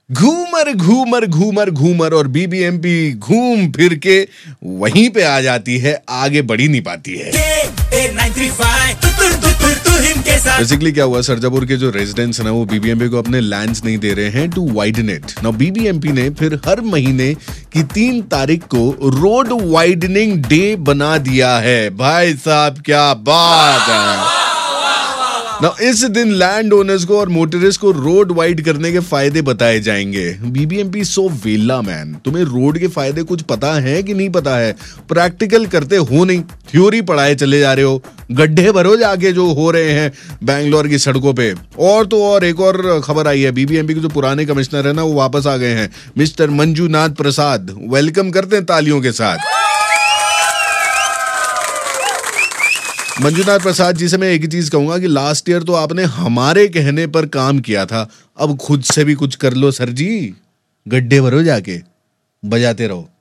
घूमर घूमर घूमर घूमर और बीबीएमपी घूम फिर के वहीं पे आ जाती है, आगे बढ़ ही नहीं पाती है। बेसिकली क्या हुआ, सरजापुर के जो रेजिडेंट्स ना वो बीबीएमपी को अपने लैंड्स नहीं दे रहे हैं to widen it. Now BBMP ने फिर हर महीने की 3 तारीख को रोड वाइडनिंग डे बना दिया है। भाई साहब क्या बात है। Now, इस दिन लैंड ओनर्स को और मोटरिस्ट को रोड वाइड करने के फायदे बताए जाएंगे। बीबीएमपी सो वेला मैन, तुम्हें रोड के फायदे कुछ पता है कि नहीं पता है? प्रैक्टिकल करते हो नहीं, थ्योरी पढ़ाए चले जा रहे हो। गड्ढे भरो जाके जो हो रहे हैं बैंगलोर की सड़कों पे। और तो और एक और खबर आई है, बीबीएमपी के जो पुराने कमिश्नर है ना वो वापस आ गए हैं, मिस्टर मंजूनाथ प्रसाद। वेलकम करते हैं तालियों के साथ। मंजूनाथ प्रसाद जी से मैं एक ही चीज कहूंगा कि लास्ट ईयर तो आपने हमारे कहने पर काम किया था, अब खुद से भी कुछ कर लो सर जी। गड्ढे भरो जाके, बजाते रहो।